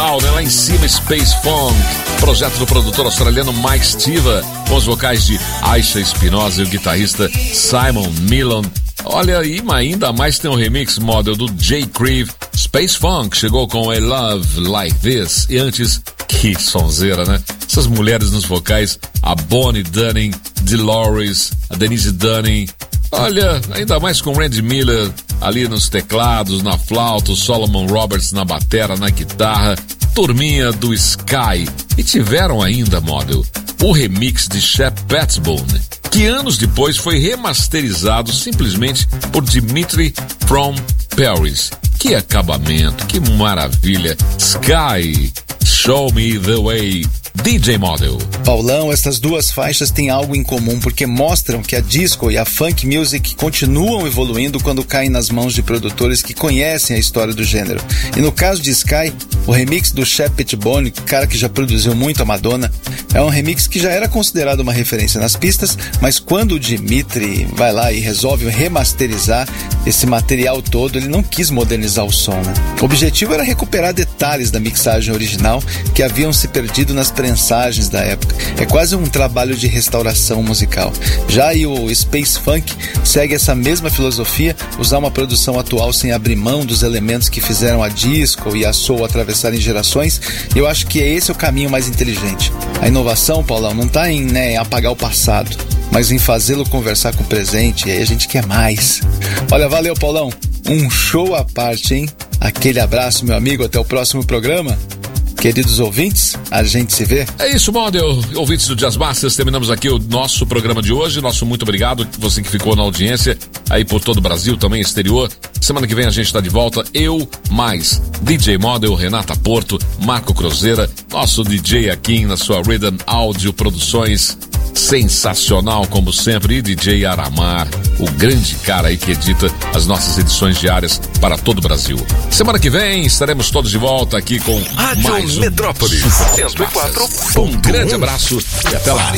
brutal, né? Lá em cima, Space Funk, projeto do produtor australiano Mike Stiva, com os vocais de Aisha Espinosa e o guitarrista Simon Milon. Olha aí, mas ainda mais tem um remix model do Jay Creve. Space Funk chegou com A Love Like This. E antes, que sonzeira, né? Essas mulheres nos vocais, a Bonnie Dunning, Dolores, a Denise Dunning. Olha, ainda mais com Randy Miller ali nos teclados, na flauta, o Solomon Roberts na batera, na guitarra, turminha do Sky. E tiveram ainda, model, o remix de Shep Pettibone, que anos depois foi remasterizado simplesmente por Dimitri from Paris. Que acabamento, que maravilha. Sky, Show Me The Way, DJ Model. Paulão, essas duas faixas têm algo em comum porque mostram que a disco e a funk music continuam evoluindo quando caem nas mãos de produtores que conhecem a história do gênero. E no caso de Sky, o remix do Shep Pettibone, cara que já produziu muito a Madonna, é um remix que já era considerado uma referência nas pistas, mas quando o Dimitri vai lá e resolve remasterizar esse material todo, ele não quis modernizar o som, né? O objetivo era recuperar detalhes da mixagem original que haviam se perdido nas prensagens da época. É quase um trabalho de restauração musical. Já aí o Space Funk segue essa mesma filosofia, usar uma produção atual sem abrir mão dos elementos que fizeram a disco e a soul atravessarem gerações, e eu acho que esse é o caminho mais inteligente. A inovação, Paulão, não está em apagar o passado, mas em fazê-lo conversar com o presente, e aí a gente quer mais. Olha, valeu, Paulão. Um show à parte, hein? Aquele abraço, meu amigo, até o próximo programa. Queridos ouvintes, a gente se vê. É isso, model. Ouvintes do Jazz Masters, terminamos aqui o nosso programa de hoje. Nosso muito obrigado, você que ficou na audiência aí por todo o Brasil, também exterior. Semana que vem a gente está de volta. Eu, mais DJ Model, Renata Porto, Marco Cruzeira, nosso DJ aqui na sua Rhythm Audio Produções. Sensacional como sempre, e DJ Aramar, o grande cara aí que edita as nossas edições diárias para todo o Brasil. Semana que vem estaremos todos de volta aqui com Rádio mais Metrópolis 104. Um grande abraço e até lá.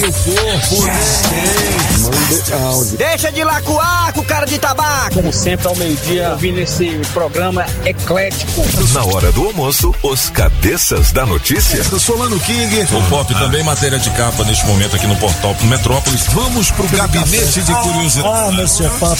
Deixa de lacuar com cara de tabaco. Como sempre ao meio-dia, ouvindo esse programa eclético. Na hora do almoço, os cabeças da notícia. Eu sou Lano King. O Pop também matéria de capa neste momento aqui no portal Metrópolis. Vamos pro gabinete de curiosidade. Ah, meu chefe.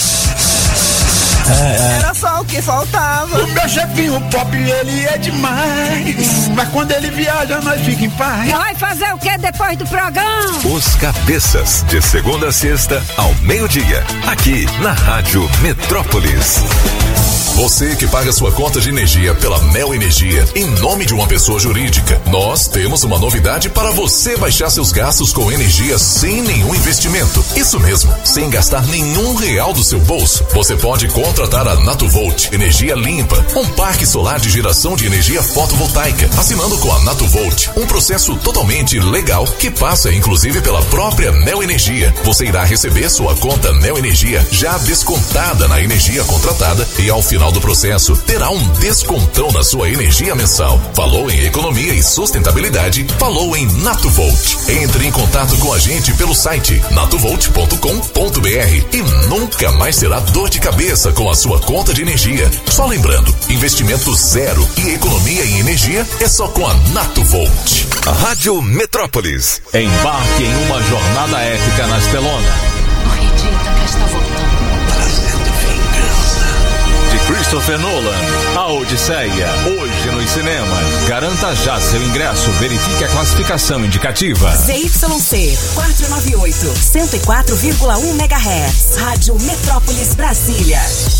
Era só o que faltava. O meu chefinho Pop, ele é demais. Mas quando ele viaja, nós fica em paz. Vai fazer o que depois do programa? Os cabeças, de segunda a sexta, ao meio-dia. Aqui na Rádio Metrópolis. Você que paga sua conta de energia pela Neo Energia em nome de uma pessoa jurídica, nós temos uma novidade para você baixar seus gastos com energia sem nenhum investimento. Isso mesmo, sem gastar nenhum real do seu bolso. Você pode contratar a Natuvolt Energia Limpa, um parque solar de geração de energia fotovoltaica, assinando com a Natuvolt, um processo totalmente legal que passa inclusive pela própria Neo Energia. Você irá receber sua conta Neo Energia já descontada na energia contratada e ao final do processo terá um descontão na sua energia mensal. Falou em economia e sustentabilidade, falou em Natuvolt. Entre em contato com a gente pelo site natuvolt.com.br e nunca mais terá dor de cabeça com a sua conta de energia. Só lembrando, investimento zero e economia em energia é só com a Natuvolt. Rádio Metrópolis. Embarque em uma jornada épica na Estelona. Acredita que está voltando. Christopher Nolan, A Odisseia, hoje nos cinemas. Garanta já seu ingresso, verifique a classificação indicativa. ZYC 498, 104,1 MHz. Rádio Metrópolis, Brasília.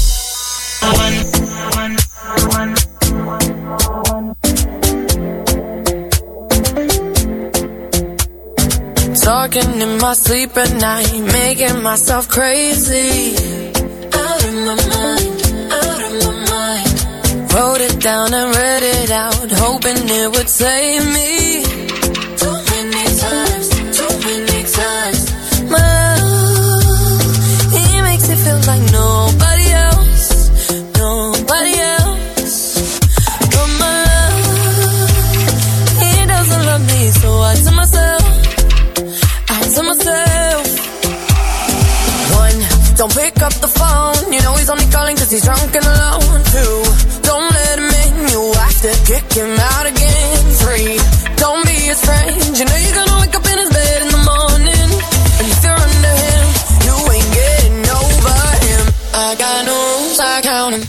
Talking in my sleep at night, making myself crazy. Out of my mind. Wrote it down and read it out, hoping it would save me. Too many times. My love, he makes it feel like nobody else. But my love, he doesn't love me, so I tell myself. One, don't pick up the phone, you know he's only calling 'cause he's drunk and alone. Two, don't let him in, you have to kick him out again. 3, don't be his friend. You know you're gonna wake up in his bed in the morning, and if you're under him, you ain't getting over him. I got no rules, I count him.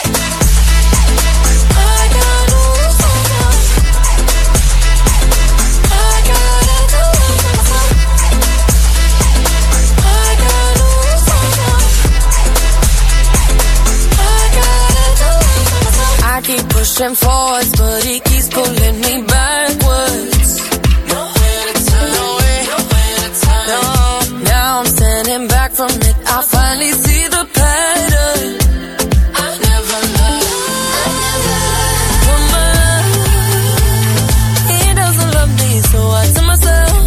I keep pushing forwards, but he keeps pulling me backwards. Nowhere to turn, nowhere to turn. No, now I'm standing back from it. I finally see the pattern. I never learned. He doesn't love me, so I tell myself,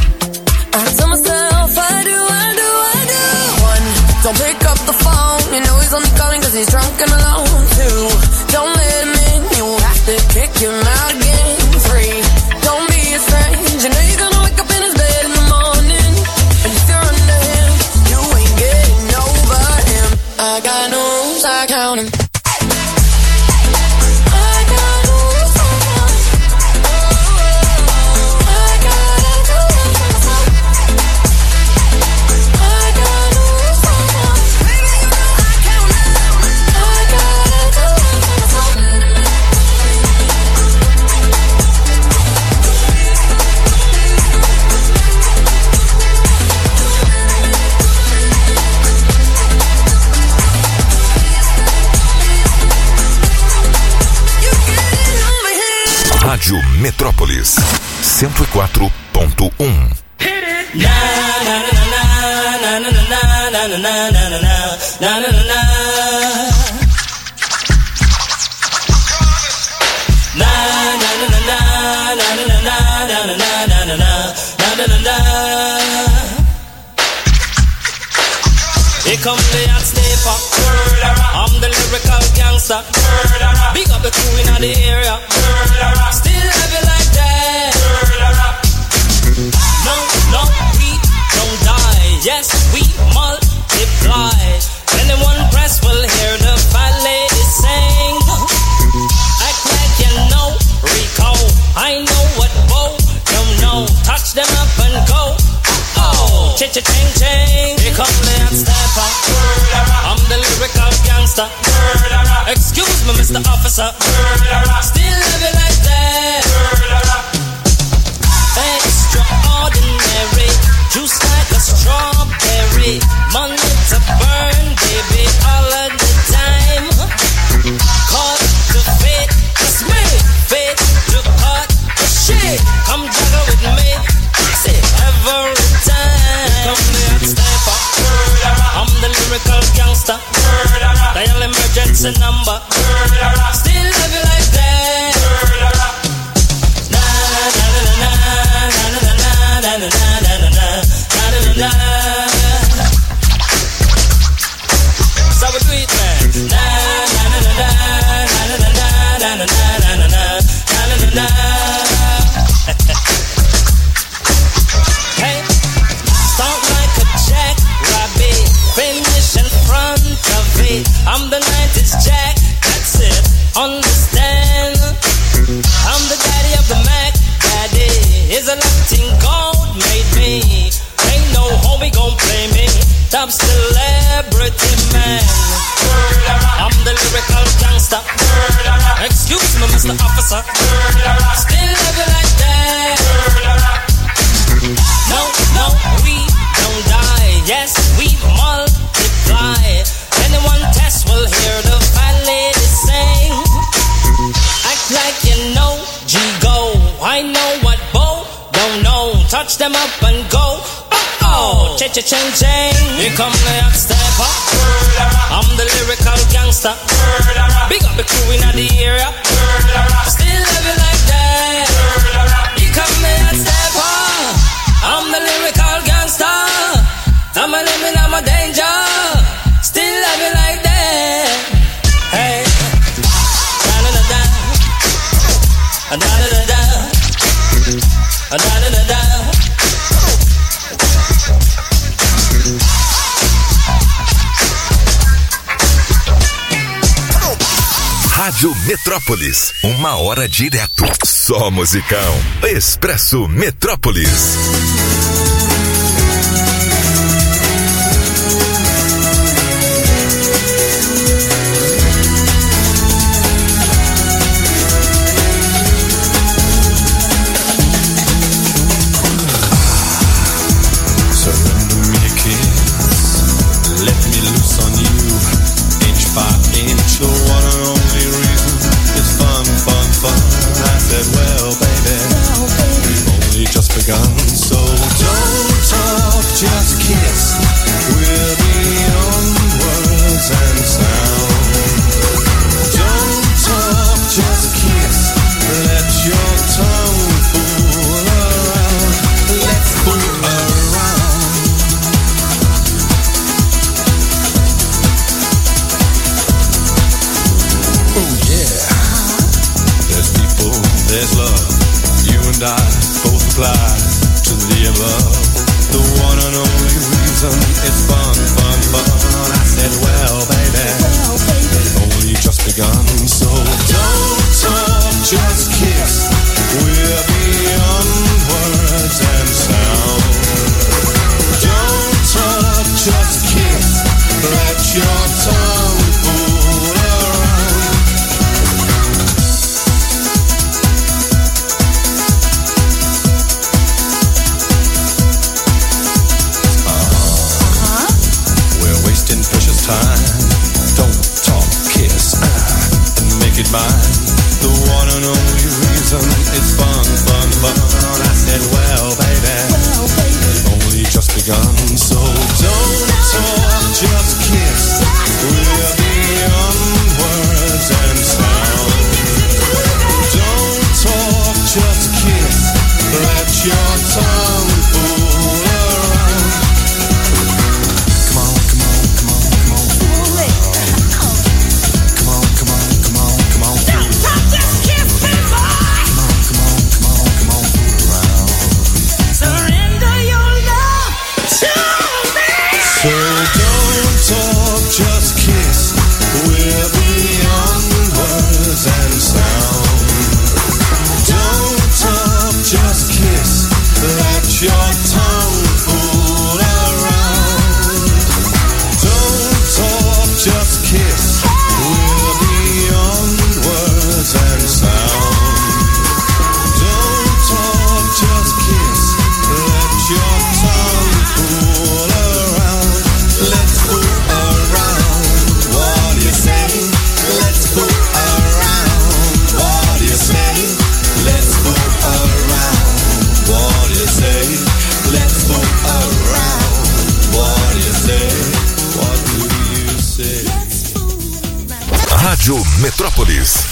I do. 1, don't pick up the phone. You know he's only calling 'cause he's drunk and alone. 2, don't let him in, you have to kick him out again. 3, don't be his friend. You know you're gonna wake up in his bed in the morning, and if you're under him, you ain't getting over him. I got no rules, I count him. Rádio Metrópolis 104.1. Here come the hot stepper. I'm the lyrical gangster. Big up the crew in the area. Still have it like that. No, we don't die. Yes, we multiply. Anyone press will hear the fat lady sing. Act like you know Rico. I know what Bo don't know. Touch them up and go. Oh, ching. Here come the hot stepper. I'm the lyrical gangster. Excuse me, Mr. Officer. Still live it like that. Extraordinary, juice like a strawberry. Money to burn, baby, all of the time. Caught to fit, it's me. Fit to cut the shit. Come juggle with me. See every time. Come the hot stepper. I'm the lyrical gangster. Dial emergency number. Still love you like that. Na na na na na na na na na na. So we do it, man. Na na na na na na na na na na. Hey, start like a jackrabbit, finish in front of it. I'm the 90s Jack, that's it, understand. I'm the daddy of the Mac, daddy is a Latin gold made me. Ain't no homie gon' play me, top celebrity man. I'm the lyrical gangster. Excuse me, Mr. Officer. Still love you like that. No, we don't die. Yes, we multiply. Anyone test will hear the fat lady sing. Act like you know G-Go. I know what Bo don't know. Touch them up and go. Oh, ching. Here come the hot stepper. I'm the lyrical gangster. Big up the crew in the area. Still love you like that. Here come the hot stepper. I'm the lyrical gangster. I'm a limit, I'm a danger. Still love you like that. Hey, da da da da, da da da da, da da da da. Rádio Metrópolis, 1 hora direto. Só musicão. Expresso Metrópolis. So don't talk, just kiss. We're beyond words and sound. Don't talk, just kiss. Let your tongue fool around. Let's fool around. Oh yeah. There's people, there's love. You and I both apply to the above. The one and only reason it's fun, fun, fun. I said, well, baby, it's only just begun. So don't talk, just kiss. We're beyond words and sound. Don't talk, just kiss. Let your tongue fool around. Precious time. Don't talk, kiss, and make it mine. The one and only reason it's fun, fun, fun. I said, well, baby, it's only just begun. So don't talk, just kiss. We're beyond words and sound. Don't talk, just kiss. Let your tongue fool around. So don't talk, just kiss. We're beyond words and sound. Don't talk, just kiss. Let your tongue fool around. Don't talk, just kiss. We're beyond words and sound. Don't talk, just kiss. Let your tongue fool around. Let's fool around. What do you say? Let's fool around. What do you say? Let's fool around. What do you say? Let's fool around. What do you say? What do you say? Rádio Metrópolis.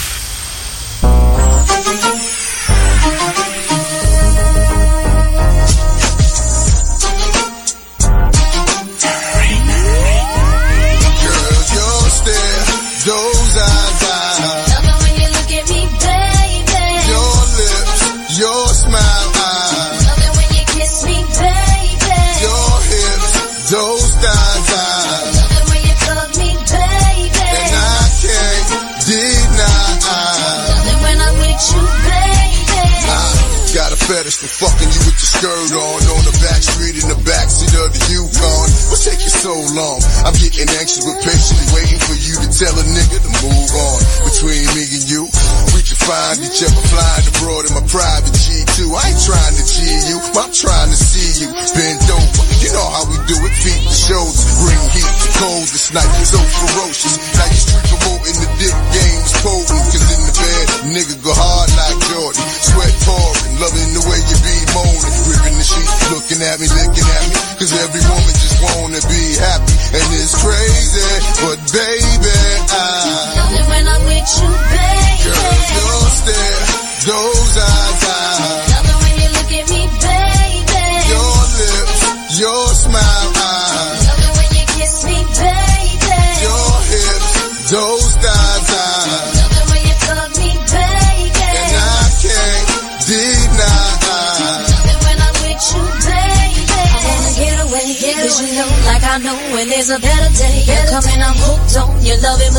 Those eyes, love it when you look at me, baby. Your lips, your smile, love it when you kiss me, baby. Your hips, those thighs, love it when you hug me, baby. And I can't deny, love it when I'm with you, baby. I got a fetish for fucking you with your skirt on the back street in the backseat of the Yukon. What's taking so long? I'm getting anxious but patiently waiting for you to tell a nigga to move on. Between me and you, we can find each other flying abroad in my private G2. I ain't trying to G you, I'm trying to see you bent over. You know how we do it, feet to shoulders, bring heat to cold this night, so ferocious. Now you street promoting the dick game is potent, cause in the bed, nigga go hard like Jordan. Sweat pouring, loving the way you be moaning, gripping the sheet, looking at me, licking at me, cause every woman just wanna be happy, and it's crazy, but baby, love it when I'm with you, baby. Girl, your stare, those eyes, love it when you look at me, baby. Your lips, your smile, love it when you kiss me, baby. Your hips, those thighs, love it when you hug me, baby. And I can't deny, love it when I'm with you, baby. I wanna get away, cause you know, like I know, when there's a better day coming, I'm hooked on your love and believe me.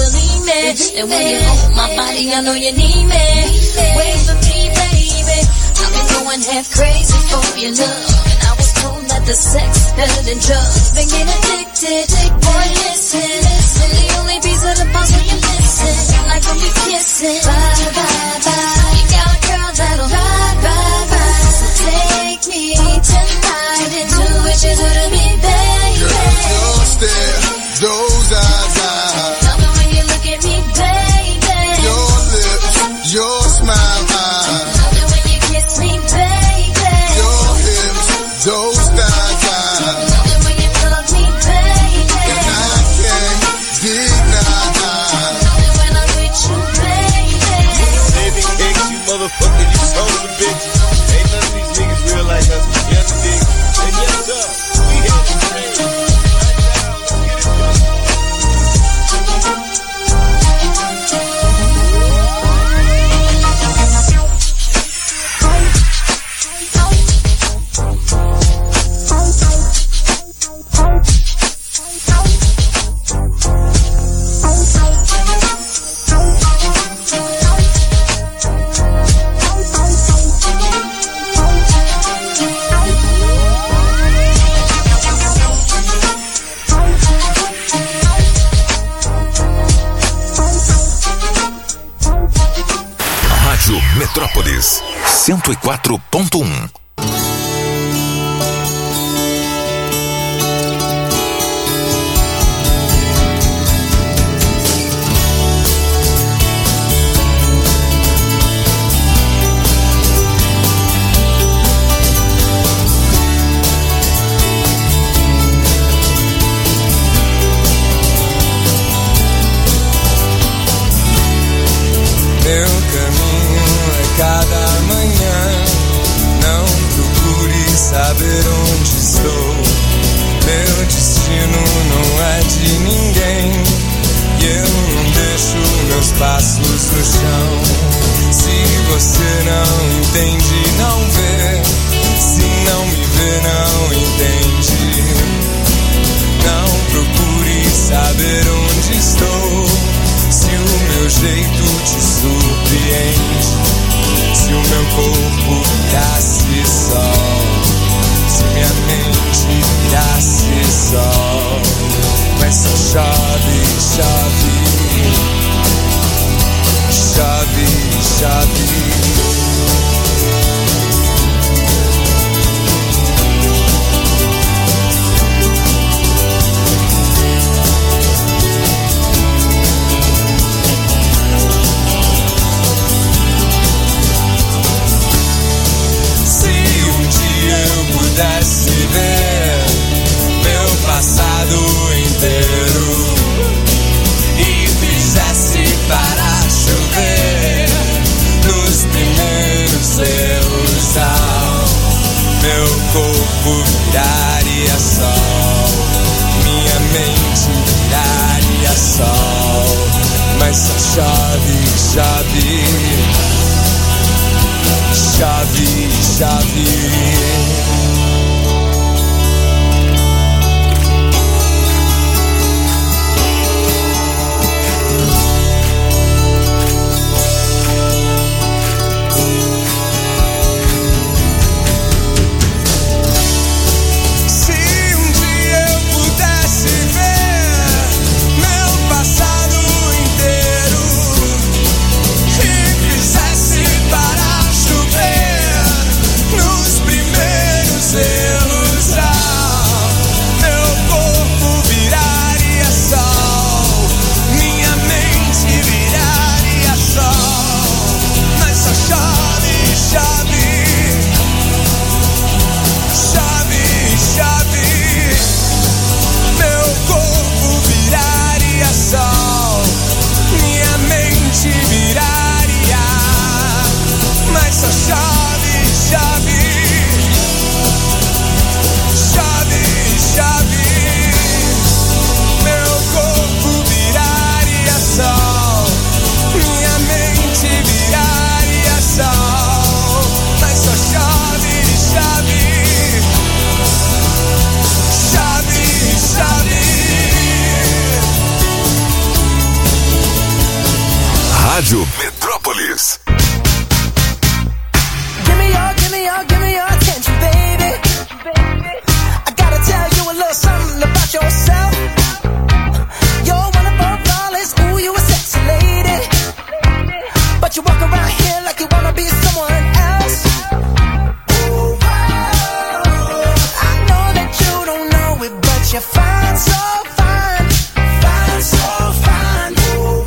me. And when you hold my body, I know you need me. Wait for me, baby. I've been going half crazy for your love. And I was told that the sex is better than drugs. Been getting addicted, boy, listen. And the only piece of the puzzle you're missing, like when we kissing. Bye, bye, bye. You got a girl that'll ride, ride, ride. So take me tonight and do what you do to me, baby. Girl, your stare, those eyes, love it when you look at me, baby. Your lips, your smile, love it when you kiss me, baby. Your hips, those thighs, love it when you hug me, baby. And I can't deny, love it when I'm with you, baby. Baby cakes, you motherfucker, you son of a bitch. Ain't none of these niggas real like us, you understand? And yes, sir, we here to train. Metrópolis 104.1. Meu caminho é cada manhã. Não procure saber onde estou. Meu destino não é de ninguém. E eu não deixo meus passos no chão. Se você não entende, não vê. Se não me vê, não entende. Não procure saber onde estou. Se o meu jeito te surpreende, se o meu corpo virasse sol, se minha mente virasse sol, mas só chove, chove, chove, chove. Pudesse ver meu passado inteiro e fizesse parar chover nos primeiros erros, meu corpo viraria sol, minha mente viraria sol, mas só chove, chove, chove, chove. Rádio Metrópolis. Give me your attention, baby. I gotta tell you a little something about yourself. You're one of our flawless, ooh, you a sexy lady. But you walk around here like you wanna be someone else. Ooh, I know that you don't know it, but you're fine, so fine, fine, so fine. Ooh,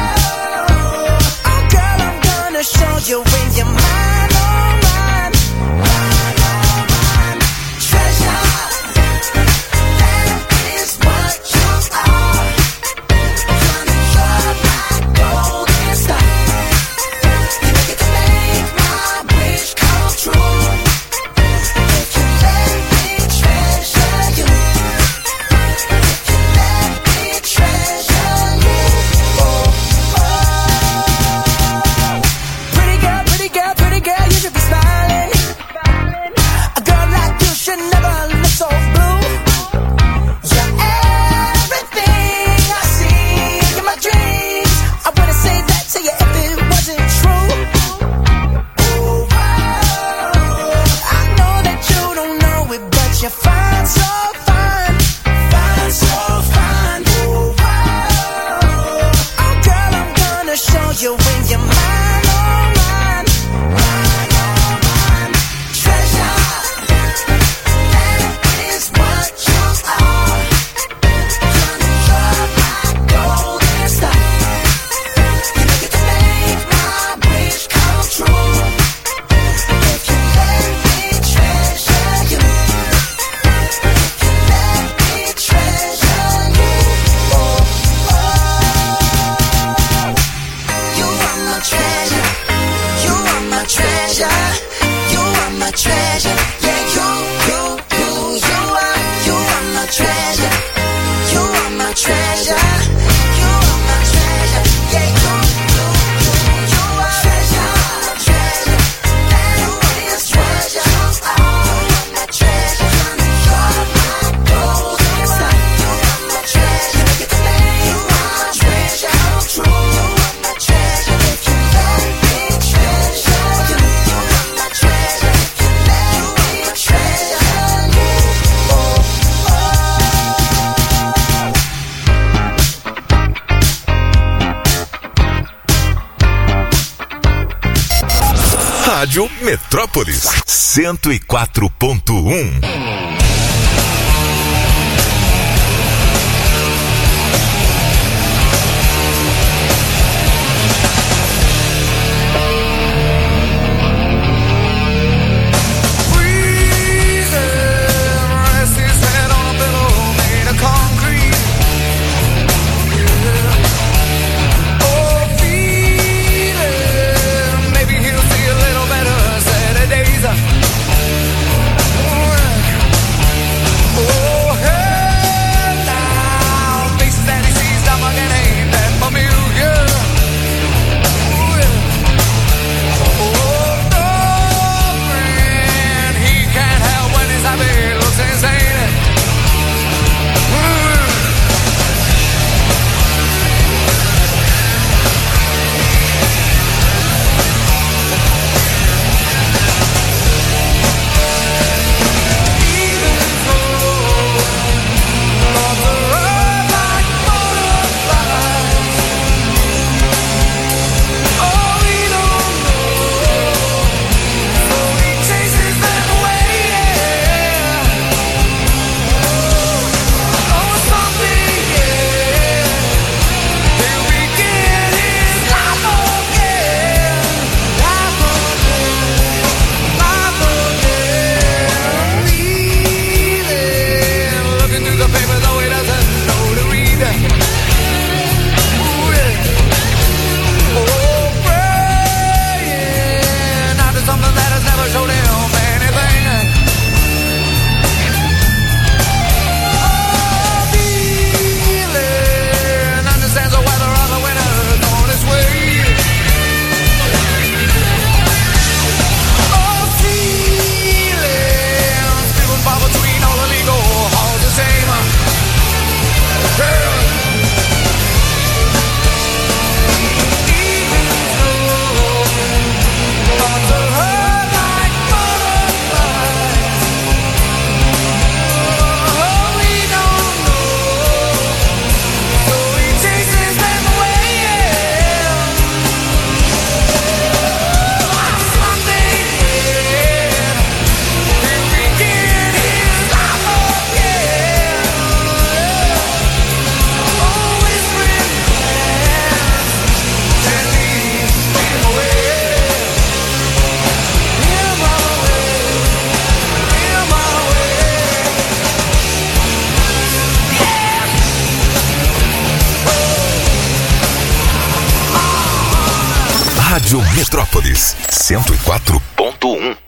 oh girl, I'm gonna show you when you're mine, oh mine, mine, oh mine. Treasure, that is what you are. You're my golden star. You get to make my wish come true. If you let me treasure you, if you let me treasure you. Oh, oh. Pretty girl, you should be smiling. A girl like you should never look so blue. You're everything I see in my dreams. I wouldn't say that to you if it wasn't true. Ooh, I know that you don't know it, but you're fine, so fine, fine, so fine. Ooh, oh girl, I'm gonna show you when you're mine, oh mine, mine, oh mine. Treasure, that is what you are. You're my golden star. You get to make my wish come true. If you let me treasure you, if you let me treasure you. Oh, oh. You are my treasure. You are my treasure. You are my treasure. Yeah, you are my treasure. You are my treasure. You are my treasure. Yeah, you are treasure. Treasure. That is treasure. You are my treasure. You're my golden star. You are my treasure. You get to make my treasure come true. You are my treasure. If you let me treasure you, you are my treasure. If you let me treasure you. Oh, Rádio Metrópolis 104.1. Rest his head on a pillow made of concrete. Oh, feeling, maybe he'll see a little better Saturdays. Rádio Metrópolis 104.1.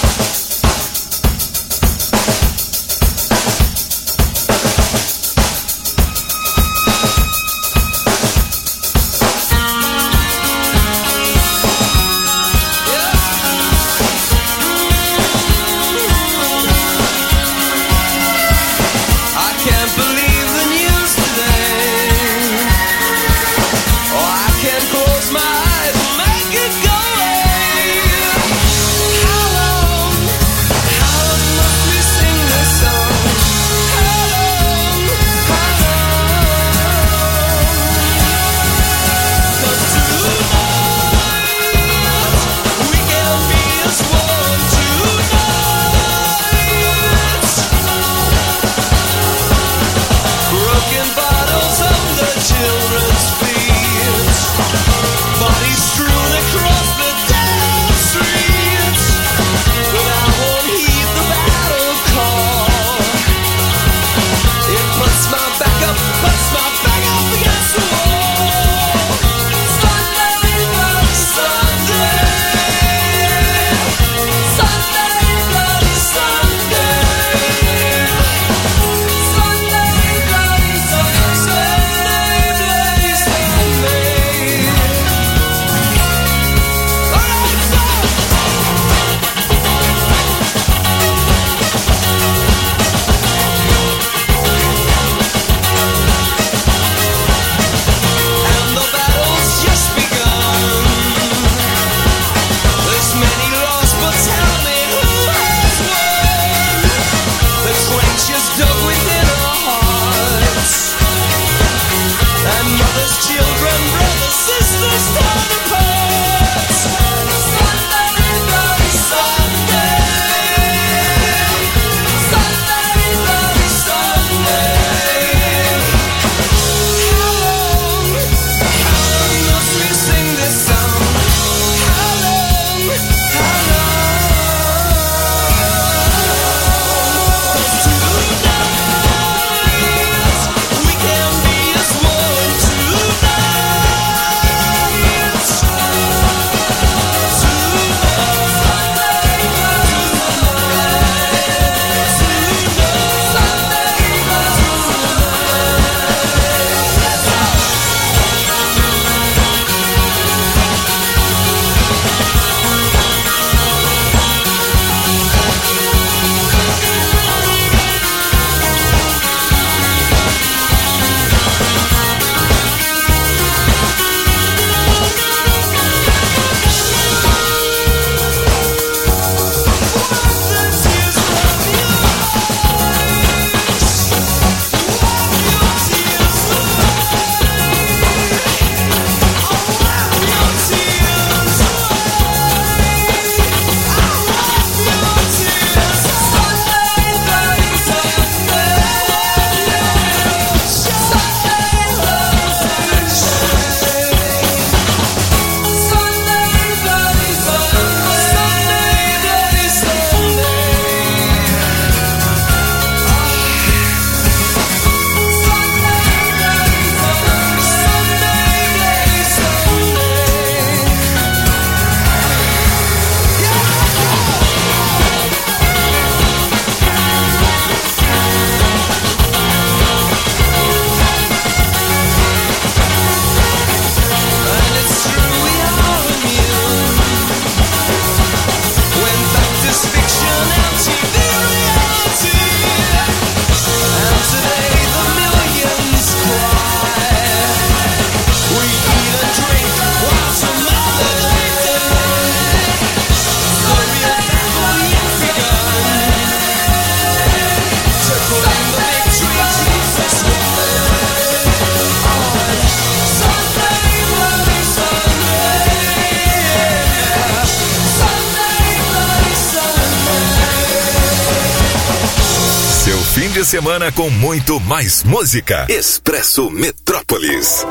Fim de semana com muito mais música. Expresso Metrópolis.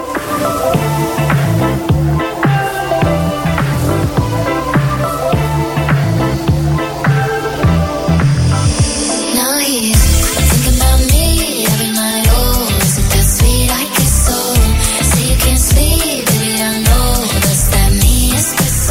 Sleep, baby, I know that's that me especial.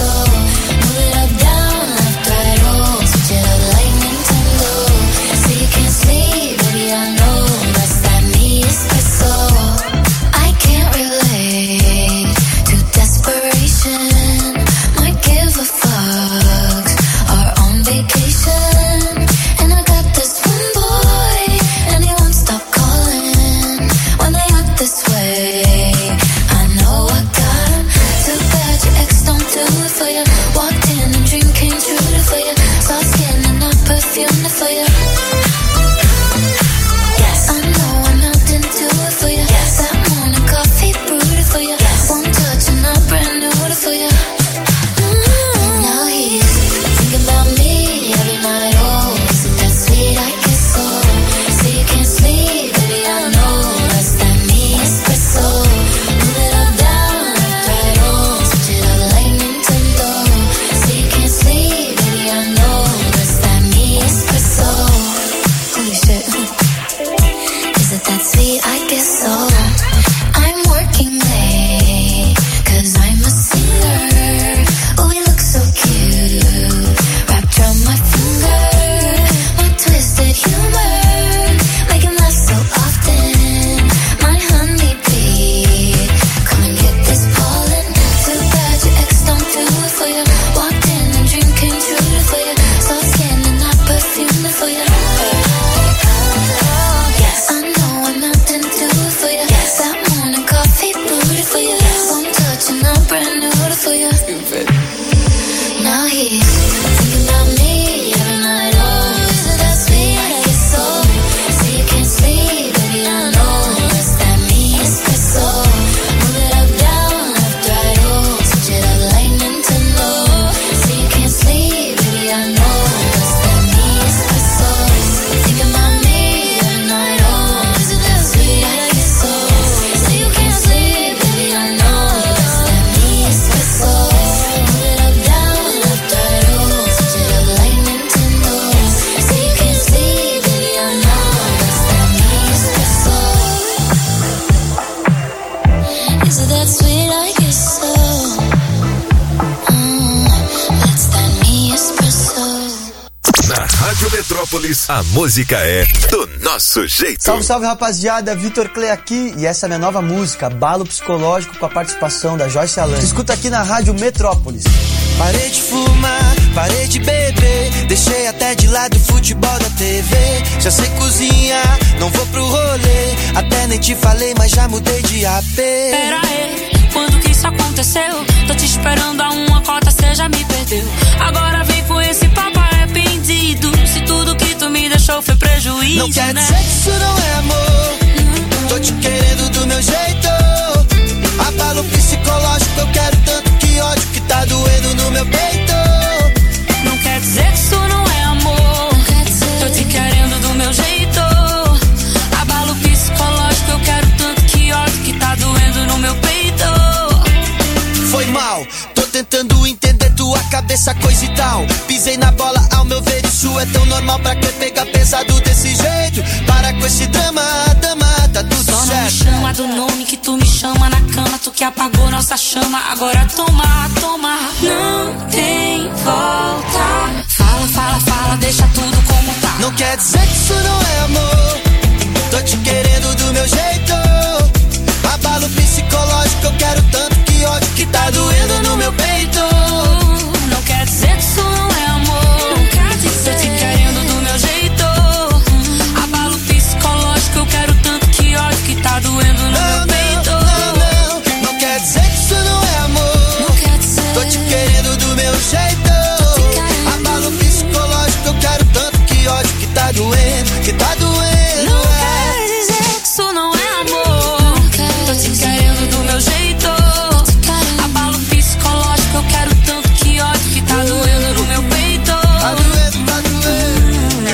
Metrópolis, a música é do nosso jeito. Salve, salve, rapaziada, Vitor Clay aqui e essa é minha nova música, Abalo Psicológico, com a participação da Joyce Alan. Escuta aqui na Rádio Metrópolis. Parei de fumar, parei de beber, deixei até de lado o futebol da TV. Já sei cozinhar, não vou pro rolê, até nem te falei, mas já mudei de AP. Pera aí, quando que isso aconteceu? Tô te esperando a uma cota, cê já me perdeu. Agora vem com esse papo arrependido, se tudo que tu me deixou foi prejuízo. Não quer né? dizer que isso não é amor, tô te querendo do meu jeito. Abalo psicológico, eu quero tanto que ódio que tá doendo no meu peito. Não quer dizer que isso não é amor, tô te querendo do meu jeito. Abalo psicológico, eu quero tanto que ódio que tá doendo no meu peito. Foi mal, tô tentando entender tua cabeça, coisa e tal. Pisei na bola, ao meu ver isso é tão normal. Pra que pegar pesado desse jeito? Para com esse drama, dama, tá tudo só certo. Não me chama do nome que tu me chama na cama, tu que apagou nossa chama. Agora toma, toma, não tem volta. Fala, fala, fala, deixa tudo como tá. Não quer dizer que isso não é amor, tô te querendo do meu jeito. Abalo psicológico, eu quero tanto que ódio que tá doendo no meu peito. Não quer dizer que isso não é amor, não quer dizer. Tô te querendo do meu jeito. Abalo psicológico, eu quero tanto que ódio que tá doendo no meu peito. Não quer dizer que isso não é amor, não quer dizer. Tô te querendo do meu jeito. Abalo psicológico, eu quero tanto que ódio que tá doendo, que tá doendo. Não quer dizer que isso não é amor, tô te querendo do meu jeito. Abalo psicológico, eu quero tanto que ódio que tá doendo no meu peito. Tá doendo, tá doendo.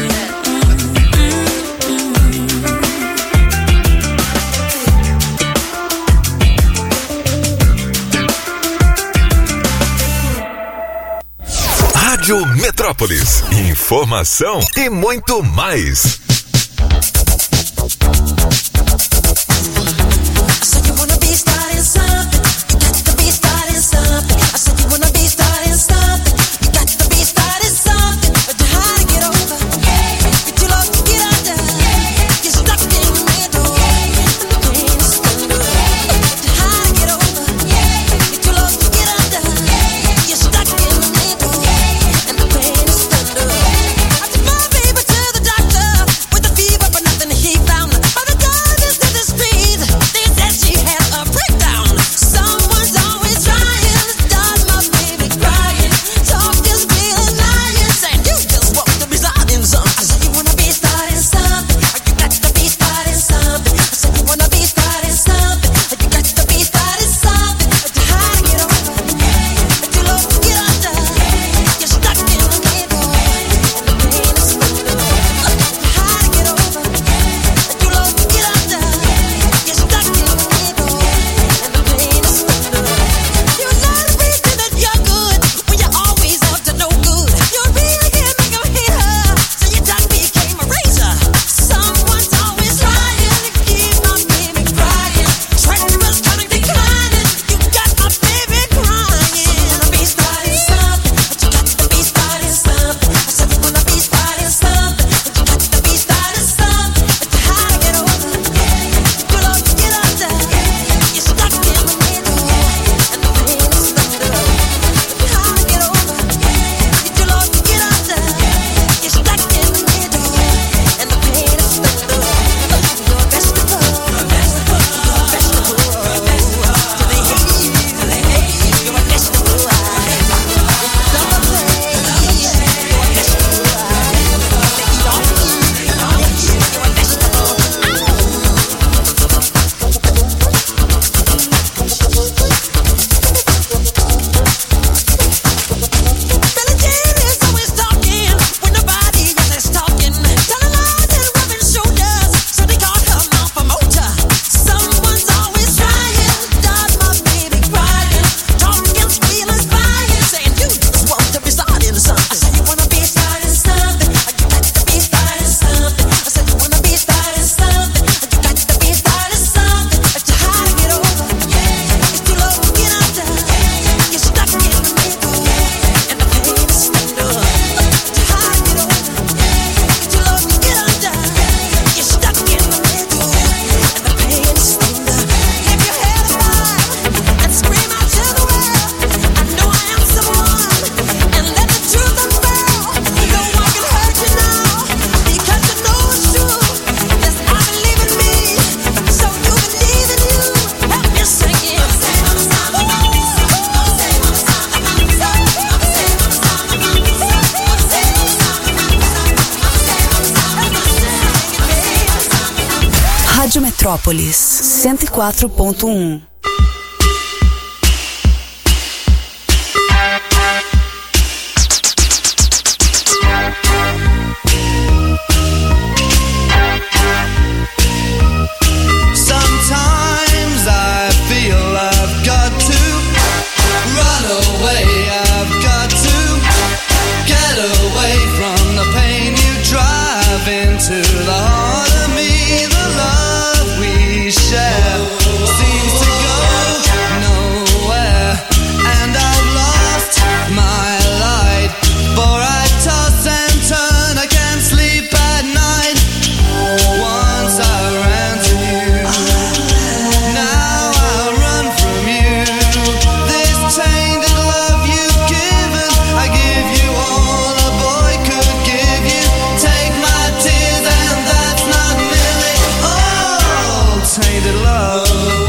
Rádio Metrópolis, informação e muito mais. Metrópolis 104.1. Into the heart of me, the love we share seems to go nowhere, and I've lost my light, for I toss and turn, I can't sleep at night. Once I ran to you, now I run from you. This tainted love you've given, I give you all a boy could give you. Take my tears and that's not nearly all. Tainted love,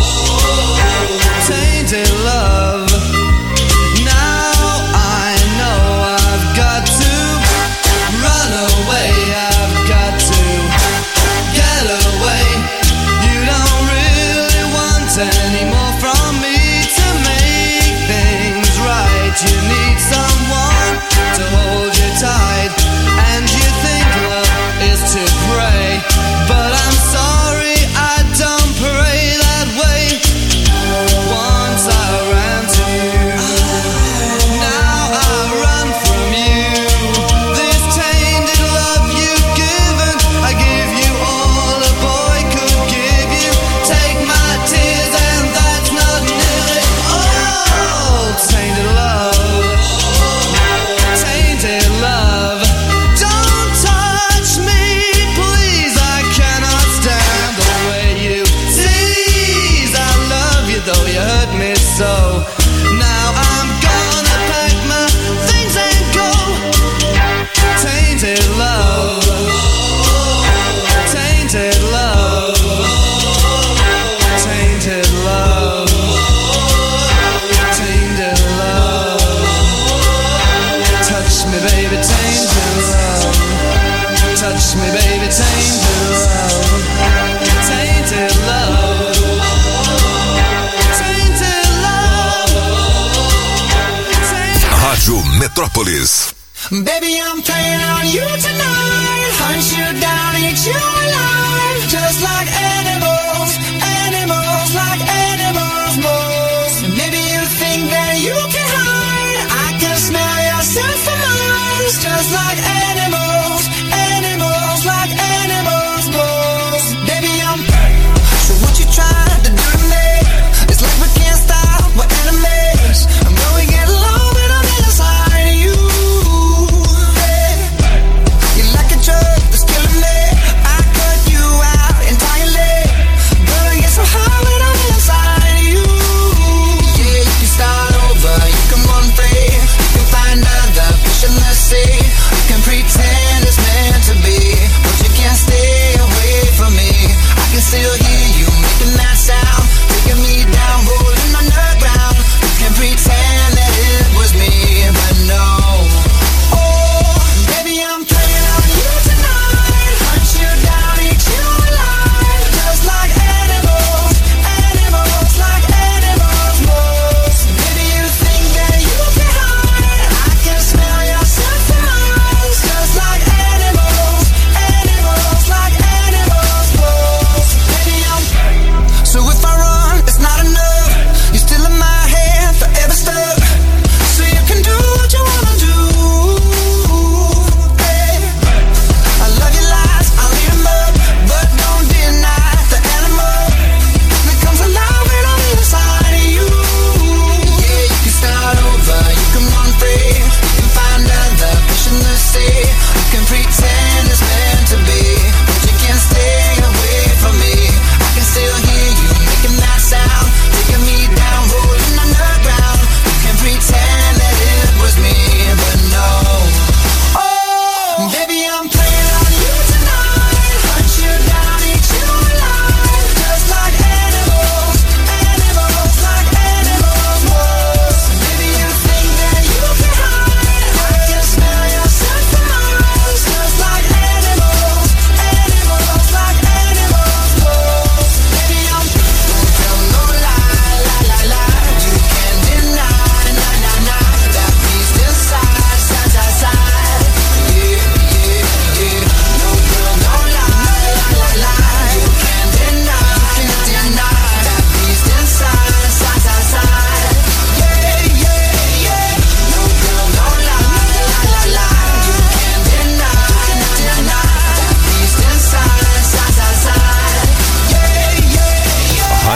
tainted love. Now I know I've got to run away, I've got to get away. You don't really want any more from me to make things right. You need someone to hold you tight, and you think love is to pray, but I'm sorry, I don't pray that way. Once I ran to you, now I run from you. This tainted love you've given, I give you all a boy could give you. Take my tears and that's not nearly all. Tainted love, tainted love. Don't touch me, please, I cannot stand the way you tease. I love you though you hurt me so. Now I'm gonna pack my things and go. Tainted love, tainted love, tainted love, tainted love. Touch me baby, tainted love. Touch me baby, tainted love. Tainted love, tainted love. Rádio Metrópolis. Baby, I'm playing on you tonight. Hunt you down, eat you alive. Just like animals, animals, like animals most. Maybe you think that you can hide. I can smell yourself for miles. Just like animals, animals, like animals most. Baby, I'm so what you trying to do to me? It's like we can't stop, we're enemies. And when we get low, but I'm inside of you. You're like a drug that's killing me. I cut you out entirely, but I get so high when I'm inside of you. Yeah, you can start over, you can run free, you can find other fish in the sea, you can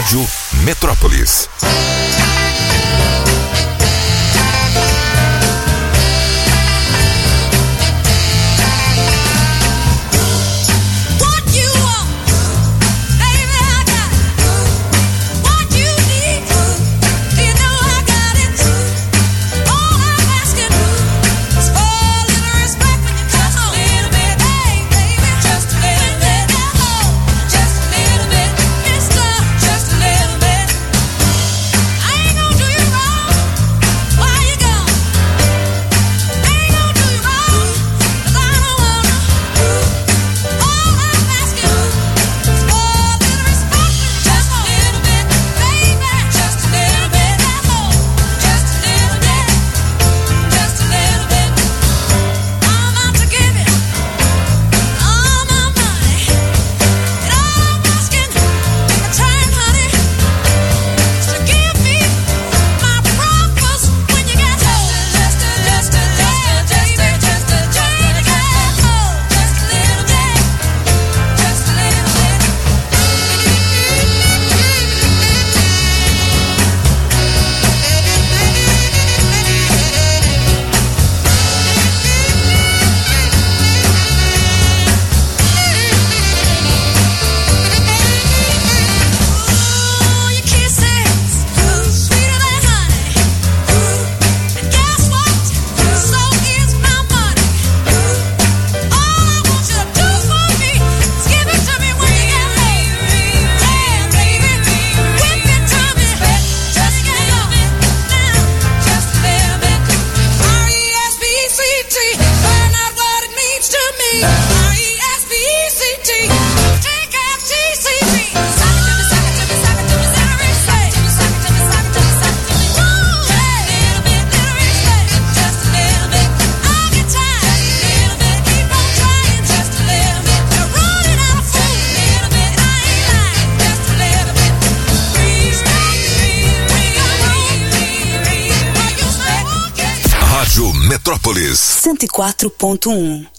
Rádio Metrópolis. Metrópolis 104.1